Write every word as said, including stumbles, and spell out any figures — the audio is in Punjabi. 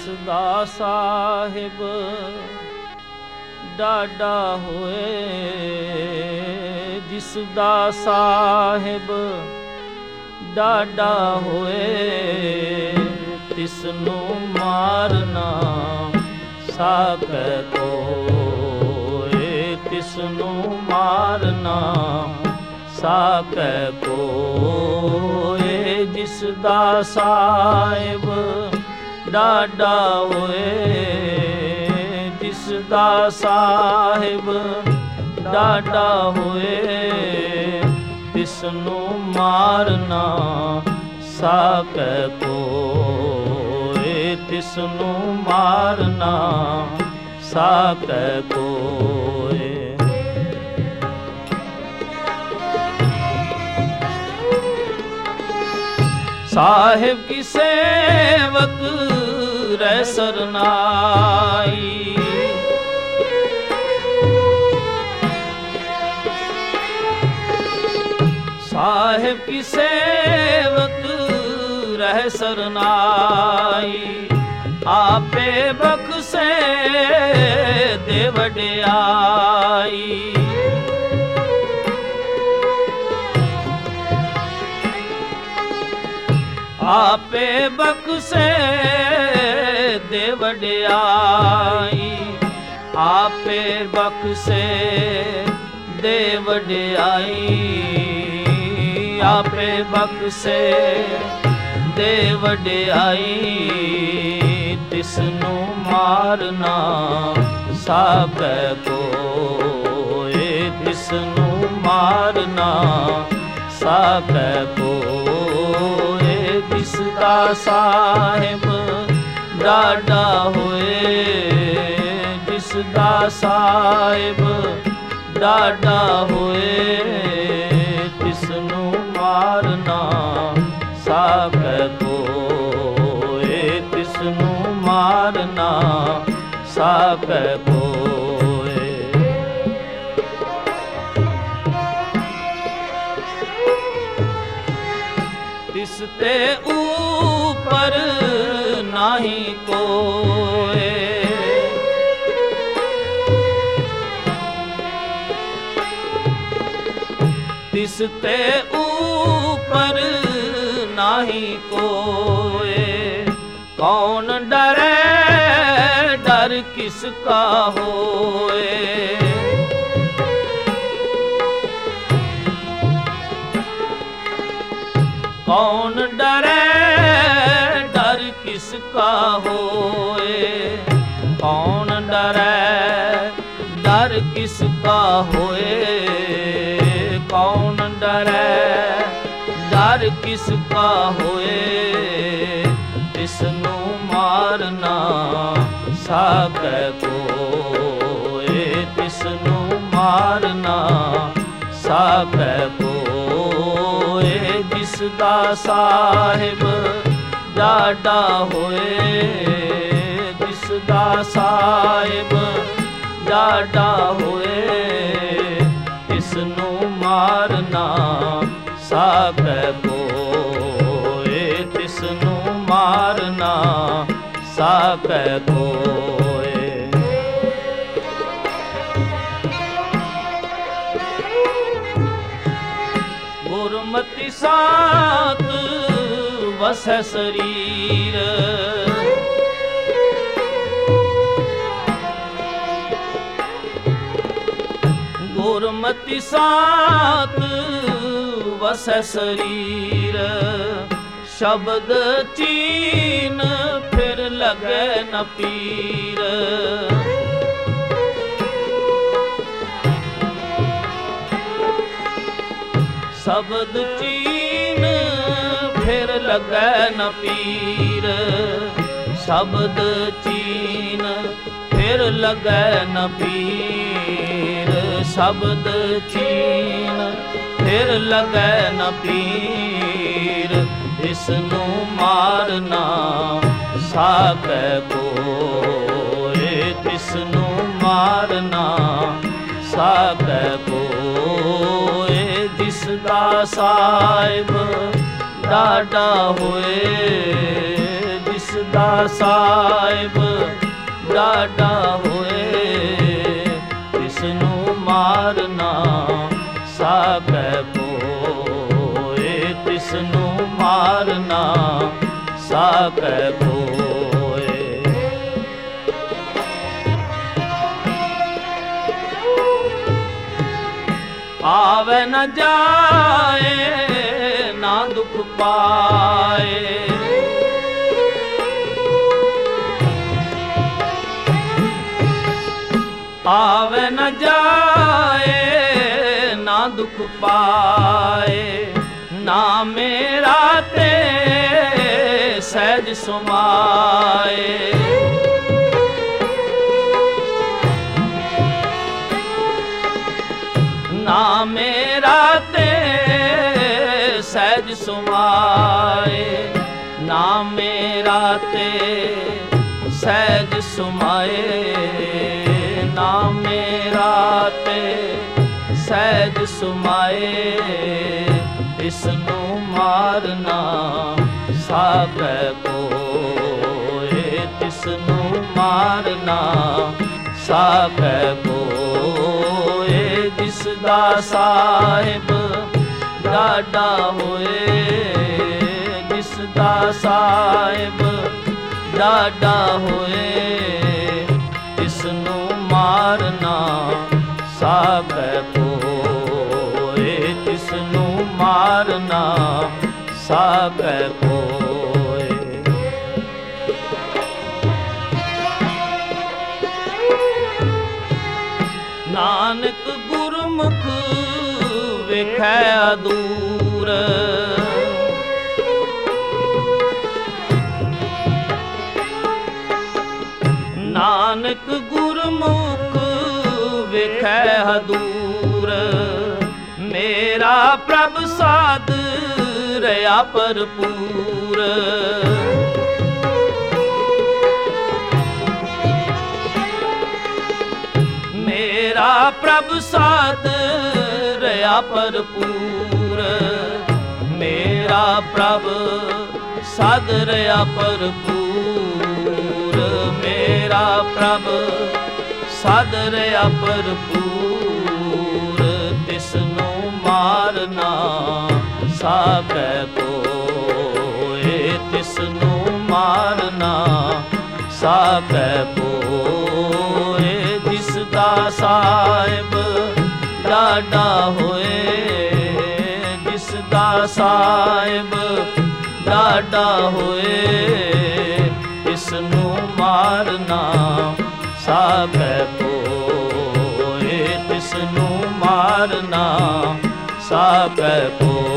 ਦਿਸਦਾ ਸਾਹਿਬ ਡਾਡਾ ਹੋਏ, ਦਿਸਦਾ ਸਾਹਿਬ ਡਾਡਾ ਹੋਏ, ਤਿਸਨੂੰ ਮਾਰਨਾ ਸਾਕੈ ਕੋਇ, ਤਿਸਨੂੰ ਮਾਰਨਾ ਸਾਕੈ ਕੋਇ, ਜਿਸਦਾ ਸਾਹਿਬ ਡਾਡਾ ਹੋਏ, ਜਿਸਦਾ ਸਾਹਿਬ ਡਾਡਾ ਹੋਏ, ਤਿਸਨੂੰ ਮਾਰਨਾ ਸਾਕੈ ਕੋਇ, ਤਿਸਨੂੰ ਮਾਰਨਾ ਸਾਕੈ ਕੋਇ। ਸਾਹਿਬ ਕੀ ਸੇਵਕ ਰਹਿ ਸਰਨਾਈ, ਸਾਹਿਬ ਕੀ ਸੇਵਕ ਰਹਿ ਸਰਨਾਈ, ਆਪੇ ਬਖਸ਼ੇ ਦੇ ਵਡਿਆਈ, ਆਪੇ ਬਖਸ਼ੇ ਦੇ ਵਡਿਆਈ, ਆਪੇ ਬਖਸ਼ੇ ਦੇ ਵਡਿਆਈ, ਆਪੇ ਬਖਸ਼ੇ ਦੇ ਵਡਿਆਈ, ਤਿਸਨੂੰ ਮਾਰਨਾ ਸਾਕੈ ਕੋਇ, ਤਿਸਨੂੰ ਮਾਰਨਾ ਸਾਕੈ ਕੋਇ, ਜਿਸਦਾ ਸਾਹਿਬ ਡਾਡਾ ਹੋਏ, ਜਿਸਦਾ ਸਾਹਿਬ ਡਾਡਾ ਹੋਏ, ਤਿਸਨੂੰ ਮਾਰਨਾ ਸਾਕੈ ਕੋਇ, ਤਿਸਨੂੰ ਮਾਰਨਾ ਸਾਕੈ ਕੋਇ। ਤਿਸ ਤੇ ਊਪਰ ਨਾਹੀ ਕੋਇ, ਤਿਸ ਤੇ ਊਪਰ ਨਾਹੀ ਕੋਇ, ਕੌਣ ਡਰੈ ਡਰ ਕਿਸ ਕਾ ਹੋਏ, ਕੌਣ ਡਰੈ ਡਰ ਕਿਸ ਕਾ ਹੋਏ, ਕੌਣ ਡਰੈ ਡਰ ਕਿਸ ਕਾ ਹੋਏ, ਕੌਣ ਡਰੈ ਡਰ ਕਿਸ ਕਾ ਹੋਏ, ਤਿਸਨੂੰ ਮਾਰਨਾ ਸਾਕੈ ਕੋਇ, ਤਿਸਨੂੰ ਮਾਰਨਾ ਸਾਕੈ ਕੋਇ, ਜਿਸਦਾ ਸਾਹਿਬ ਡਾਡਾ ਹੋਏ, ਜਿਸਦਾ ਸਾਹਿਬ ਡਾਡਾ ਹੋਏ, ਤਿਸਨੂੰ ਮਾਰਨਾ ਸਾਕੈ ਕੋਇ, ਤਿਸਨੂੰ ਮਾਰਨਾ ਸਾਕੈ ਕੋਇ। ਗੁਰਮਤਿ ਸਾਥ ਵਸੈ ਸਰੀਰ, ਗੁਰਮਤਿ ਸਾਥ ਵਸੈ ਸਰੀਰ, ਸ਼ਬਦ ਚੀਨ ਫਿਰ ਲਗੈ ਨ ਪੀਰ, ਸ਼ਬਦ ਚੀਨ ਫਿਰ ਲਗੈ ਨ ਪੀਰ, ਸ਼ਬਦ ਚੀਨ ਫਿਰ ਲਗੈ ਨ ਪੀਰ, ਸ਼ਬਦ ਚੀਨ ਫਿਰ ਲਗੈ ਨ ਪੀਰ, ਇਸਨੂੰ ਮਾਰਨਾ ਸਾਕੈ ਕੋਇ, ਤਿਸਨੂੰ ਮਾਰਨਾ ਸਾਕੈ ਕੋਇ, ਜਿਸਦਾ ਸਾਹਿਬ ਡਾਡਾ ਹੋਏ, ਜਿਸ ਦਾ ਸਾਹਿਬ ਡਾਢਾ ਹੋਏ, ਤਿਸ ਨੂੰ ਮਾਰਨਾ ਸਾਕੈ ਕੋਏ, ਤਿਸ ਨੂੰ ਮਾਰਨਾ ਸਾਕੈ ਕੋਏ। ਆਵੇ ਨ ਜਾਏ ਨਾ ਦੁਖ ਪਾਏ, ਆਵੇ ਨ ਜਾਏ ਨਾ ਦੁਖ ਪਾਏ, ਨਾ ਮੇਰਾ ਤੇ ਸਹਿਜ ਸੁਮਾਏ। ਨਾ ਮੇਰਾ ਤੇ ਸਹਿਜ ਸੁਮਾਏ, ਨਾ ਮੇਰਾ ਤੇ ਸਹਿਜ ਸੁਮਾਏ, ਨਾ ਮੇਰਾ ਤੇ ਸਹਿਜ ਸੁਮਾਏ। ਇਸ ਨੂੰ ਮਾਰਨਾ ਸਾਕੈ ਕੋਏ, ਤਿਸ ਨੂੰ ਮਾਰਨਾ ਸਾਕੈ ਕੋਏ। ਜਿਸ ਦਾ ਸਾਹਿਬ ਡਾਢਾ ਹੋਏ, ਜਿਸ ਦਾ ਸਾਹਿਬ ਡਾਢਾ ਹੋਏ, ਤਿਸ ਨੂੰ ਮਾਰਨਾ ਸਾਕੈ ਕੋਏ, ਤਿਸ ਨੂੰ ਮਾਰਨਾ ਸਾਕੈ ਕੋਏ। ਨਾਨਕ ਗੁਰਮੁਖ ਵੇਖੈ ਅਦੂਰ, ਨਾਨਕ ਗੁਰਮੁਖ ਵੇਖੈ ਹਦੂਰ। ਮੇਰਾ ਪ੍ਰਭ ਸਾਧ ਰਹਾ ਭਰਪੂਰ, ਮੇਰਾ ਪ੍ਰਭ ਸਾਧ ਰਹਾ ਭਰਪੂਰ, ਮੇਰਾ ਪ੍ਰਭ ਸਾਧ ਰਹਾ ਭਰਪੂਰ, ਮੇਰਾ ਪ੍ਰਭ ਸਾਧ ਰਹਾ ਭਰਪੂਰ। ਤਿਸ ਨੂੰ ਮਾਰਨਾ ਸਾਕੈ ਕੋਏ, ਤਿਸ ਨੂੰ ਮਾਰਨਾ ਸਾਕੈ ਕੋਏ। ਜਿਸ ਦਾ ਸਾਹਿਬ ਡਾਢਾ ਹੋਏ, ਜਿਸ ਦਾ ਸਾਹਿਬ ਡਾਢਾ ਹੋਏ, ਇਸ ਨੂੰ ਮਾਰਨਾ ਸਾਕੈ ਕੋਏ, ਤਿਸ ਨੂੰ ਮਾਰਨਾ ਸਾਕੈ ਕੋਏ।